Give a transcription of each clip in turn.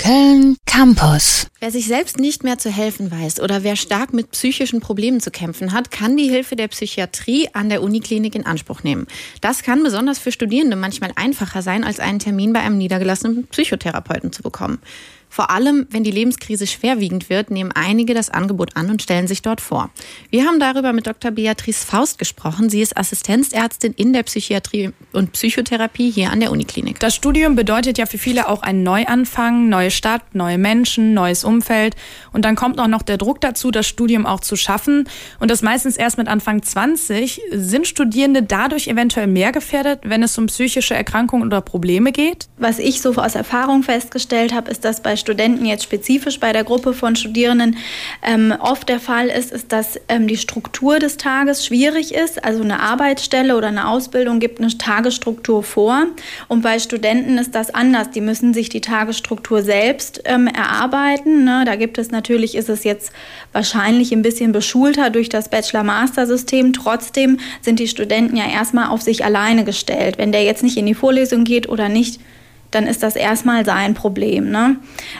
Köln Campus. Wer sich selbst nicht mehr zu helfen weiß oder wer stark mit psychischen Problemen zu kämpfen hat, kann die Hilfe der Psychiatrie an der Uniklinik in Anspruch nehmen. Das kann besonders für Studierende manchmal einfacher sein, als einen Termin bei einem niedergelassenen Psychotherapeuten zu bekommen. Vor allem, wenn die Lebenskrise schwerwiegend wird, nehmen einige das Angebot an und stellen sich dort vor. Wir haben darüber mit Dr. Beatrice Faust gesprochen. Sie ist Assistenzärztin in der Psychiatrie und Psychotherapie hier an der Uniklinik. Das Studium bedeutet ja für viele auch einen Neuanfang, neue Stadt, neue Menschen, neues Umfeld. Und dann kommt auch noch der Druck dazu, das Studium auch zu schaffen. Und das meistens erst mit Anfang 20. Sind Studierende dadurch eventuell mehr gefährdet, wenn es um psychische Erkrankungen oder Probleme geht? Was ich so aus Erfahrung festgestellt habe, ist, dass bei Studenten jetzt spezifisch bei der Gruppe von Studierenden oft der Fall ist, dass die Struktur des Tages schwierig ist. Also eine Arbeitsstelle oder eine Ausbildung gibt eine Tagesstruktur vor. Und bei Studenten ist das anders. Die müssen sich die Tagesstruktur selbst erarbeiten. Ne? Da gibt es natürlich, ist es jetzt wahrscheinlich ein bisschen beschulter durch das Bachelor-Master-System. Trotzdem sind die Studenten ja erstmal auf sich alleine gestellt. Wenn der jetzt nicht in die Vorlesung geht oder nicht, dann ist das erstmal sein Problem. Ne?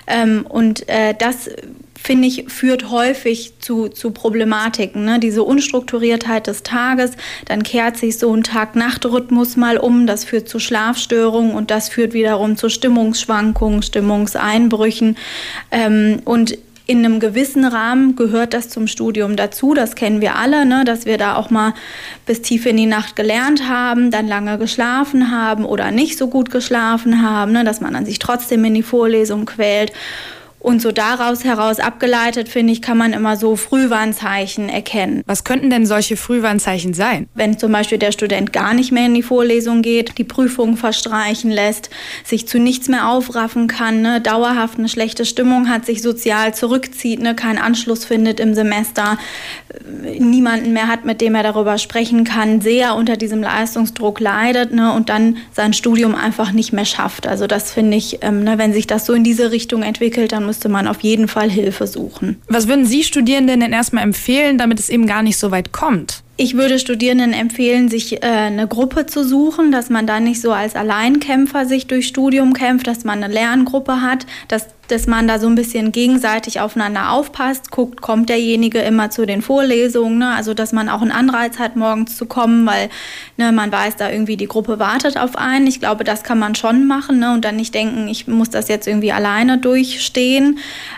Das, finde ich, führt häufig zu Problematiken. Ne? Diese Unstrukturiertheit des Tages, dann kehrt sich so ein Tag-Nacht-Rhythmus mal um, das führt zu Schlafstörungen und das führt wiederum zu Stimmungsschwankungen, Stimmungseinbrüchen und in einem gewissen Rahmen gehört das zum Studium dazu, das kennen wir alle, ne? Dass wir da auch mal bis tief in die Nacht gelernt haben, dann lange geschlafen haben oder nicht so gut geschlafen haben, ne? Dass man dann sich trotzdem in die Vorlesung quält. Und so daraus heraus abgeleitet, finde ich, kann man immer so Frühwarnzeichen erkennen. Was könnten denn solche Frühwarnzeichen sein? Wenn zum Beispiel der Student gar nicht mehr in die Vorlesung geht, die Prüfung verstreichen lässt, sich zu nichts mehr aufraffen kann, ne, dauerhaft eine schlechte Stimmung hat, sich sozial zurückzieht, ne, keinen Anschluss findet im Semester, niemanden mehr hat, mit dem er darüber sprechen kann, sehr unter diesem Leistungsdruck leidet, ne, und dann sein Studium einfach nicht mehr schafft. Also das finde ich, wenn sich das so in diese Richtung entwickelt, dann müsste man auf jeden Fall Hilfe suchen. Was würden Sie Studierenden denn erstmal empfehlen, damit es eben gar nicht so weit kommt? Ich würde Studierenden empfehlen, sich eine Gruppe zu suchen, dass man da nicht so als Alleinkämpfer sich durchs Studium kämpft, dass man eine Lerngruppe hat, dass man da so ein bisschen gegenseitig aufeinander aufpasst, guckt, kommt derjenige immer zu den Vorlesungen, ne? Also dass man auch einen Anreiz hat, morgens zu kommen, weil man weiß, da irgendwie die Gruppe wartet auf einen. Ich glaube, das kann man schon machen, ne? Und dann nicht denken, ich muss das jetzt irgendwie alleine durchstehen.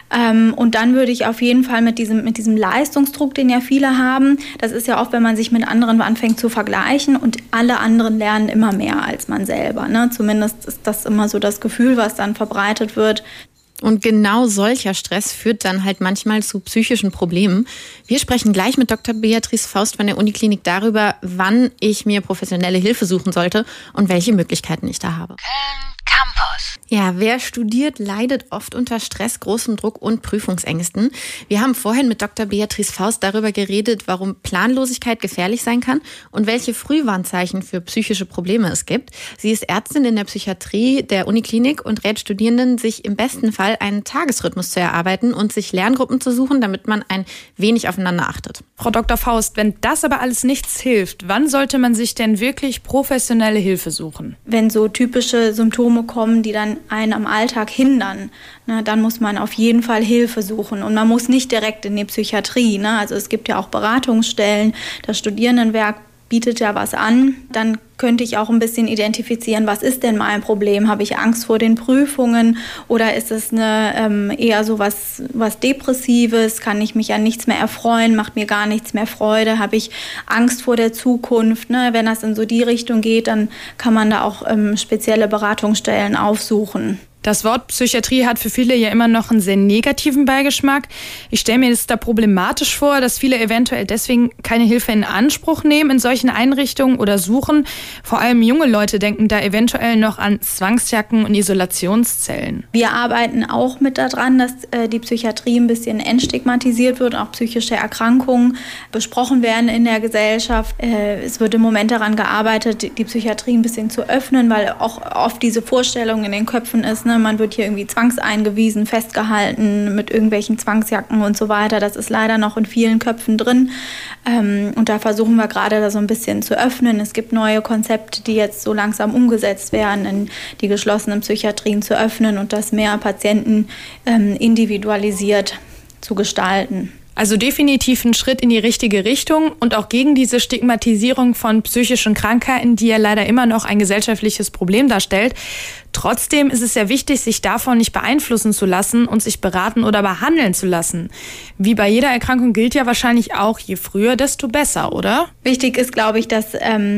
Und dann würde ich auf jeden Fall mit diesem Leistungsdruck, den ja viele haben, das ist ja oft, wenn man sich mit anderen anfängt zu vergleichen und alle anderen lernen immer mehr als man selber, ne? Zumindest ist das immer so das Gefühl, was dann verbreitet wird. Und genau solcher Stress führt dann halt manchmal zu psychischen Problemen. Wir sprechen gleich mit Dr. Beatrice Faust von der Uniklinik darüber, wann ich mir professionelle Hilfe suchen sollte und welche Möglichkeiten ich da habe. Campus. Ja, wer studiert, leidet oft unter Stress, großem Druck und Prüfungsängsten. Wir haben vorhin mit Dr. Beatrice Faust darüber geredet, warum Planlosigkeit gefährlich sein kann und welche Frühwarnzeichen für psychische Probleme es gibt. Sie ist Ärztin in der Psychiatrie der Uniklinik und rät Studierenden, sich im besten Fall einen Tagesrhythmus zu erarbeiten und sich Lerngruppen zu suchen, damit man ein wenig aufeinander achtet. Frau Dr. Faust, wenn das aber alles nichts hilft, wann sollte man sich denn wirklich professionelle Hilfe suchen? Wenn so typische Symptome kommen, die dann einen am Alltag hindern, ne, dann muss man auf jeden Fall Hilfe suchen. Und man muss nicht direkt in die Psychiatrie. Ne? Also es gibt ja auch Beratungsstellen, das Studierendenwerk bietet ja was an. Dann könnte ich auch ein bisschen identifizieren, was ist denn mein Problem? Habe ich Angst vor den Prüfungen oder ist es eher so was Depressives? Kann ich mich an nichts mehr erfreuen? Macht mir gar nichts mehr Freude? Habe ich Angst vor der Zukunft? Ne? Wenn das in so die Richtung geht, dann kann man da auch spezielle Beratungsstellen aufsuchen. Das Wort Psychiatrie hat für viele ja immer noch einen sehr negativen Beigeschmack. Ich stelle mir das da problematisch vor, dass viele eventuell deswegen keine Hilfe in Anspruch nehmen in solchen Einrichtungen oder suchen. Vor allem junge Leute denken da eventuell noch an Zwangsjacken und Isolationszellen. Wir arbeiten auch mit daran, dass die Psychiatrie ein bisschen entstigmatisiert wird, auch psychische Erkrankungen besprochen werden in der Gesellschaft. Es wird im Moment daran gearbeitet, die Psychiatrie ein bisschen zu öffnen, weil auch oft diese Vorstellung in den Köpfen ist, ne? Ne? Man wird hier irgendwie zwangseingewiesen, festgehalten mit irgendwelchen Zwangsjacken und so weiter. Das ist leider noch in vielen Köpfen drin. Und da versuchen wir gerade da so ein bisschen zu öffnen. Es gibt neue Konzepte, die jetzt so langsam umgesetzt werden, in die geschlossenen Psychiatrien zu öffnen und das mehr Patienten individualisiert zu gestalten. Also definitiv ein Schritt in die richtige Richtung und auch gegen diese Stigmatisierung von psychischen Krankheiten, die ja leider immer noch ein gesellschaftliches Problem darstellt. Trotzdem ist es ja wichtig, sich davon nicht beeinflussen zu lassen und sich beraten oder behandeln zu lassen. Wie bei jeder Erkrankung gilt ja wahrscheinlich auch, je früher, desto besser, oder? Wichtig ist, glaube ich, dass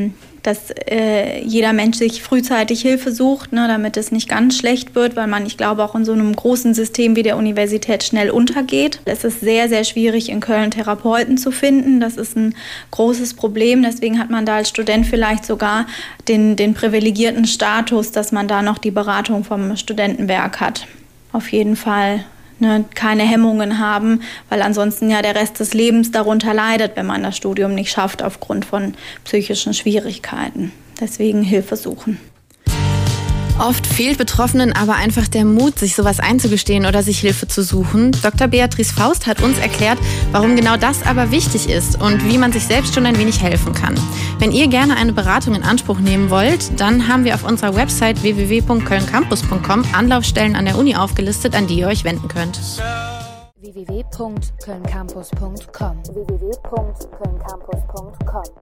jeder Mensch sich frühzeitig Hilfe sucht, ne, damit es nicht ganz schlecht wird, weil man, ich glaube, auch in so einem großen System wie der Universität schnell untergeht. Es ist sehr, sehr schwierig, in Köln Therapeuten zu finden. Das ist ein großes Problem. Deswegen hat man da als Student vielleicht sogar den privilegierten Status, dass man da noch die Beratung vom Studentenwerk hat. Auf jeden Fall. Ne, keine Hemmungen haben, weil ansonsten ja der Rest des Lebens darunter leidet, wenn man das Studium nicht schafft aufgrund von psychischen Schwierigkeiten. Deswegen Hilfe suchen. Oft fehlt Betroffenen aber einfach der Mut, sich sowas einzugestehen oder sich Hilfe zu suchen. Dr. Beatrice Faust hat uns erklärt, warum genau das aber wichtig ist und wie man sich selbst schon ein wenig helfen kann. Wenn ihr gerne eine Beratung in Anspruch nehmen wollt, dann haben wir auf unserer Website www.kölncampus.com Anlaufstellen an der Uni aufgelistet, an die ihr euch wenden könnt. www.kölncampus.com